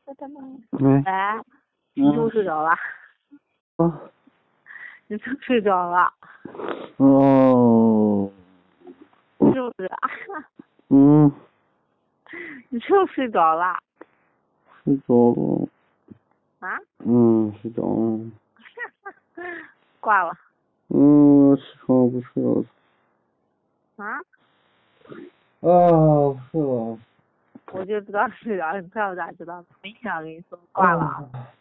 喂。 哎，你又睡着了？ 啊。 你真睡着了？ 哦。 是不是？ 嗯。 你真睡着了？ 睡着了。 啊？ 睡着了。 挂了。 起床不睡了。 啊？ 不睡了。 我就知道睡着了，你知道咋知道的？没想跟你说挂了。